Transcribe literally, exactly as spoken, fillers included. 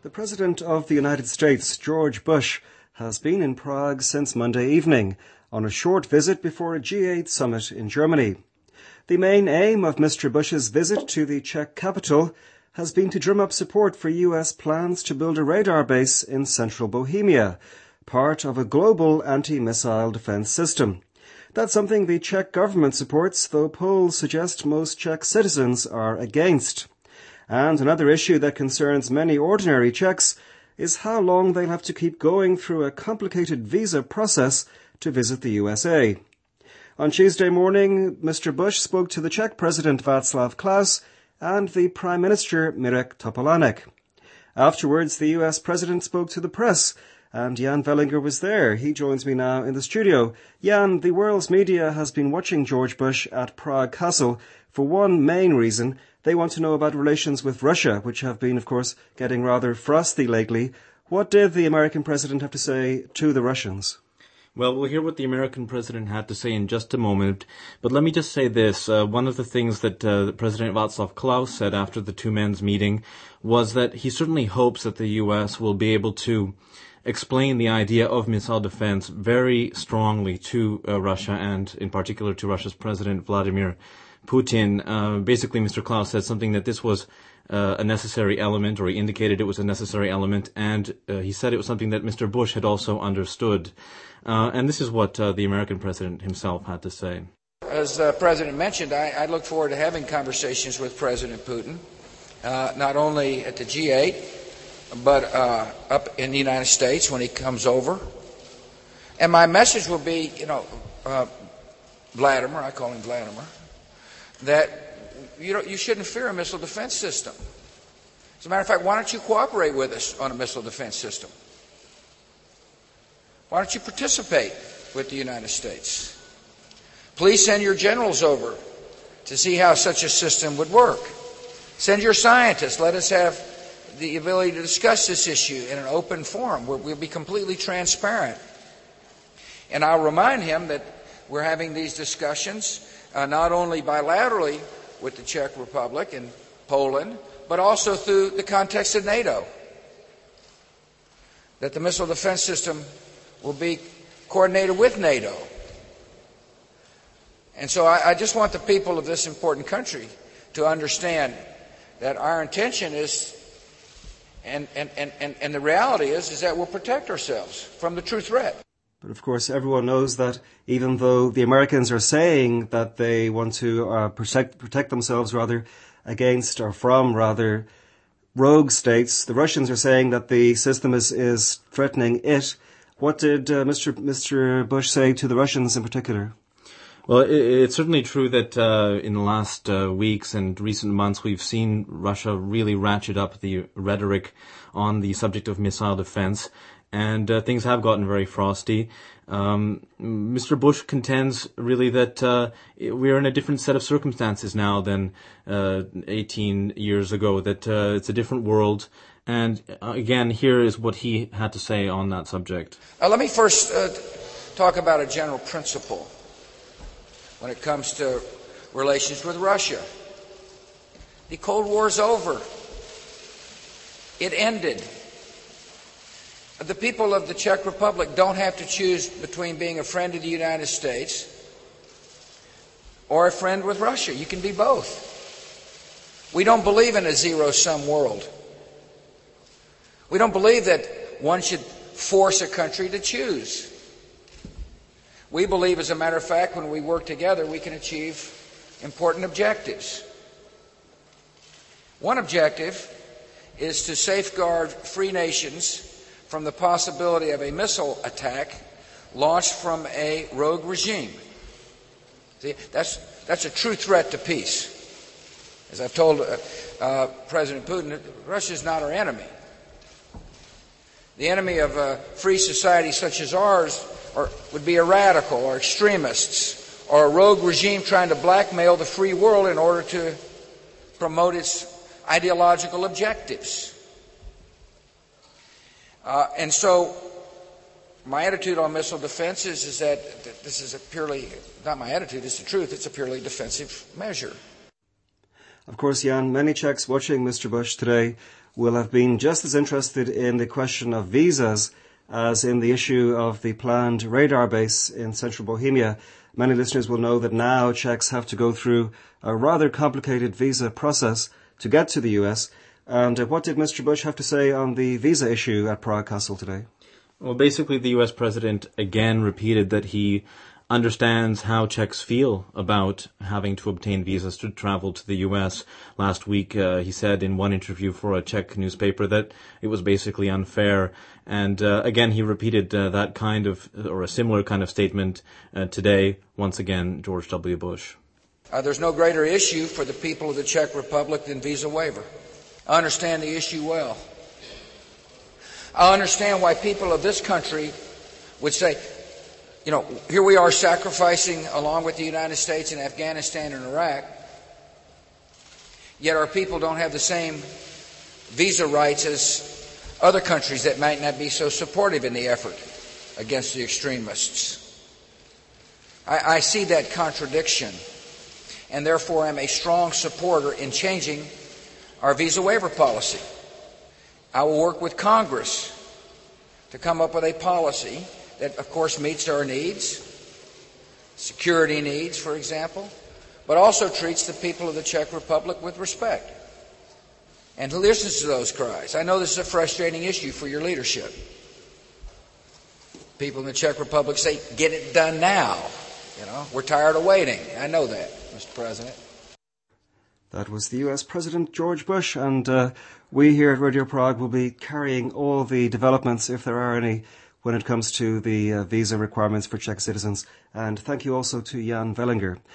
The President of the United States, George Bush, has been in Prague since Monday evening on a short visit before a G eight summit in Germany. The main aim of Mister Bush's visit to the Czech capital has been to drum up support for U S plans to build a radar base in central Bohemia, part of a global anti-missile defense system. That's something the Czech government supports, though polls suggest most Czech citizens are against. And another issue that concerns many ordinary Czechs is how long they'll have to keep going through a complicated visa process to visit the U S A. On Tuesday morning, Mister Bush spoke to the Czech President Václav Klaus and the Prime Minister Mirek Topolánek. Afterwards, the U S President spoke to the press, and Jan Vellinger was there. He joins me now in the studio. Jan, the world's media has been watching George Bush at Prague Castle for one main reason. They want to know about relations with Russia, which have been, of course, getting rather frosty lately. What did the American president have to say to the Russians? Well, we'll hear what the American president had to say in just a moment. But let me just say this. Uh, one of the things that uh, President Václav Klaus said after the two men's meeting was that he certainly hopes that the U S will be able to explain the idea of missile defense very strongly to uh, Russia, and in particular to Russia's President Vladimir Putin. Uh, basically, Mister Klaus said something that this was uh, a necessary element, or he indicated it was a necessary element, and uh, he said it was something that Mister Bush had also understood. Uh, and this is what uh, the American president himself had to say. As the President mentioned, I, I look forward to having conversations with President Putin, uh, not only at the G eight, but uh, up in the United States when he comes over. And my message will be, you know, uh, Vladimir, I call him Vladimir, that you don't, you shouldn't fear a missile defense system. As a matter of fact, why don't you cooperate with us on a missile defense system? Why don't you participate with the United States? Please send your generals over to see how such a system would work. Send your scientists. Let us have the ability to discuss this issue in an open forum where we'll be completely transparent. And I'll remind him that we're having these discussions Uh, not only bilaterally with the Czech Republic and Poland, but also through the context of NATO. That the missile defense system will be coordinated with NATO. And so I, I just want the people of this important country to understand that our intention is, and, and, and, and the reality is, is that we'll protect ourselves from the true threat. But of course, everyone knows that even though the Americans are saying that they want to uh, protect protect themselves rather against or from rather rogue states, the Russians are saying that the system is, is threatening it. What did uh, Mister Mister Bush say to the Russians in particular? Well, it, it's certainly true that uh, in the last uh, weeks and recent months we've seen Russia really ratchet up the rhetoric on the subject of missile defense. And uh, things have gotten very frosty. Um, Mister Bush contends really that uh, we're in a different set of circumstances now than uh, eighteen years ago, that uh, it's a different world. And uh, again, here is what he had to say on that subject. Uh, let me first uh, talk about a general principle when it comes to relations with Russia. The Cold War's over. It ended. The people of the Czech Republic don't have to choose between being a friend of the United States or a friend with Russia. You can be both. We don't believe in a zero-sum world. We don't believe that one should force a country to choose. We believe, as a matter of fact, when we work together, we can achieve important objectives. One objective is to safeguard free nations from the possibility of a missile attack launched from a rogue regime. See, that's, that's a true threat to peace. As I've told uh, uh, President Putin, Russia is not our enemy. The enemy of a free society such as ours or, would be a radical or extremists or a rogue regime trying to blackmail the free world in order to promote its ideological objectives. Uh, and so my attitude on missile defense is, is that this is a purely, not my attitude, it's the truth, it's a purely defensive measure. Of course, Jan, many Czechs watching Mister Bush today will have been just as interested in the question of visas as in the issue of the planned radar base in central Bohemia. Many listeners will know that now Czechs have to go through a rather complicated visa process to get to the U S. And uh, what did Mister Bush have to say on the visa issue at Prague Castle today? Well, basically, the U S president again repeated that he understands how Czechs feel about having to obtain visas to travel to the U S. Last week, uh, he said in one interview for a Czech newspaper that it was basically unfair. And uh, again, he repeated uh, that kind of, or a similar kind of statement uh, today, once again, George W. Bush. Uh, there's no greater issue for the people of the Czech Republic than visa waiver. I understand the issue well. I understand why people of this country would say, you know, here we are sacrificing along with the United States in Afghanistan and Iraq, yet our people don't have the same visa rights as other countries that might not be so supportive in the effort against the extremists. I, I see that contradiction, and therefore am a strong supporter in changing our visa waiver policy. I will work with Congress to come up with a policy that, of course, meets our needs, security needs, for example, but also treats the people of the Czech Republic with respect and listens to those cries. I know this is a frustrating issue for your leadership. People in the Czech Republic say, get it done now. You know, we're tired of waiting. I know that, Mister President. That was the U S President George Bush, and uh, we here at Radio Prague will be carrying all the developments, if there are any, when it comes to the uh, visa requirements for Czech citizens. And thank you also to Jan Vellinger.